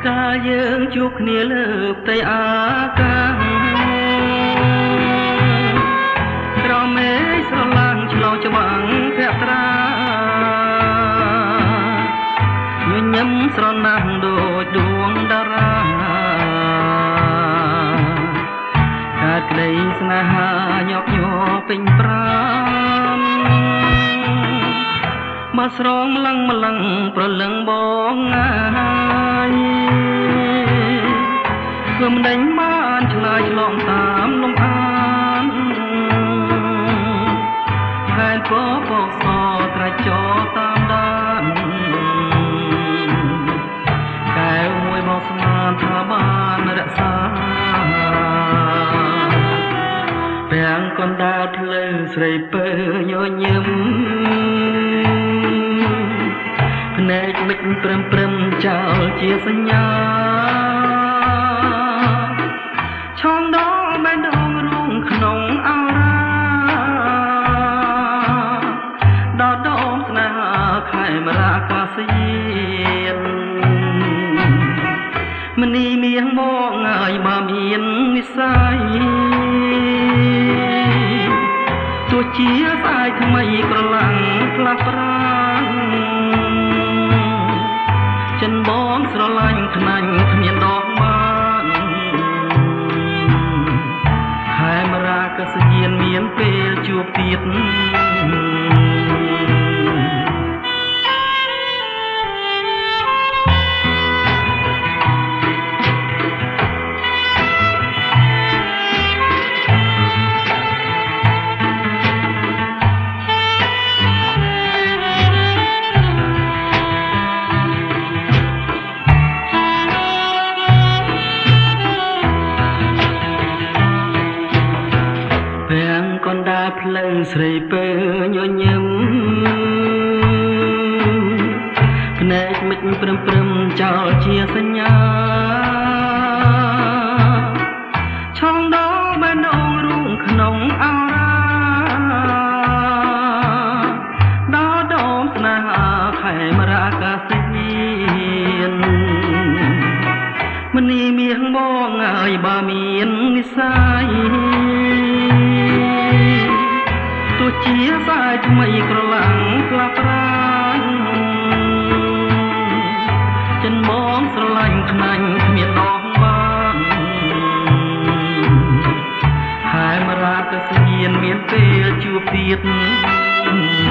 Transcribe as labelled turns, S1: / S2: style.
S1: កាលយើងជួបគ្នាលើផ្ទៃអាកាសក្រមេស្រឡាំងឆ្លងច្បាំងភក្ត្រាញញឹមស្រណះដូចដួងតារាកើតក្តីស្នេហាញប់ញ័រពេញប្រាំមកស្រងម្លឹងម្លឹងប្រលឹងបងងាយធ្វើមិនដេញបានឆ្លើយឆ្លងតាមលំអានហេតុពោពកសត្រាច់ចោតាមដានកែវមួយមកស្មានថាបានរក្សាពាំងកណ្ដាលភ្លើងស្រីពើញញឹមភ្នែកមិចព្រមព្រឹមចោលជាសញ្ញាឆងដងបែនដងរូងក្នុងអរាដល់ដងស្នេហាខែមរាកាសយានមនីមៀងមកងាយបើមាននិស័យទោះជាស្អាយថ្មីក្រឡាំងផ្លាស់ប្រាំចិនបងស្រឡាញ់ខ្នាញ់គ្មានដកបានខែមរាកសយានមានពេលជួបទៀតកណ្ដាលភ្លើងស្រីពើញញឹមភ្នែកមិចព្រមព្រឹមចោលជាសញ្ញាឆងដងបែនដងរូងក្នុងអរាដល់ដងស្នេហាខែមរាកាសយានមនីមៀងមកងាយបើមាននិស័យទោះជាស្អាយថ្មីក្រឡាំងផ្លាស់ប្រាំចិនបងស្រឡាញ់ខ្នាញ់គ្មានដងបានខែមរាកសយានមានពេលជួបទៀត